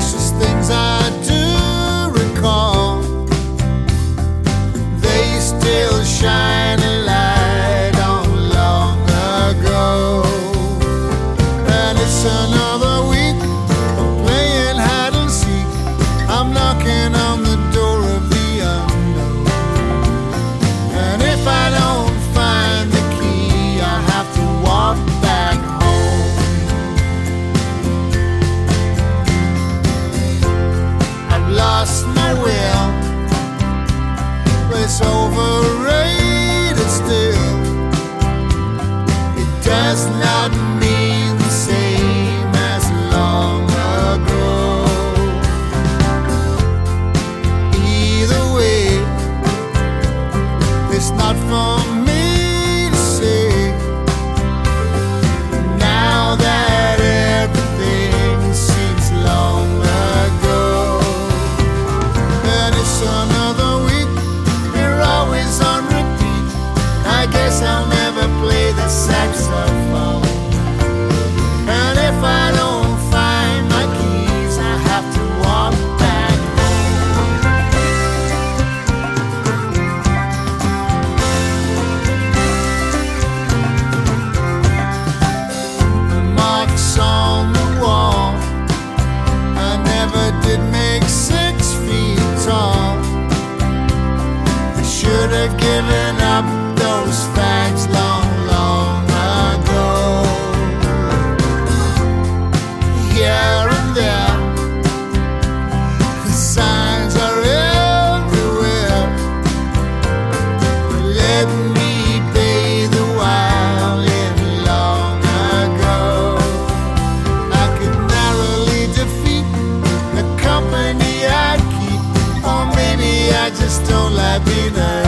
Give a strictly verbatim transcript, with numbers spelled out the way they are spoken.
precious things I do recall, they still shine a light on long ago. And it's another week of playing hide and seek. I'm knocking on the door of the unknown, and if I don't find the key, I have to walk back home. I've lost my will, but it's overrated still. It does not mean the same as long ago. Either way, it's not for me to say. Now that everything seems long ago, and it's another week, you're always on repeat. I guess I'll never play the saxophone. And if I don't find my keys, I have to walk back home. The marks on the wall, I never did make six feet tall. I should have given up those facts long, long ago. Here and there, the signs are everywhere. Let me bathe a while in long ago. I could narrowly defeat the company I keep, or maybe I just don't like being a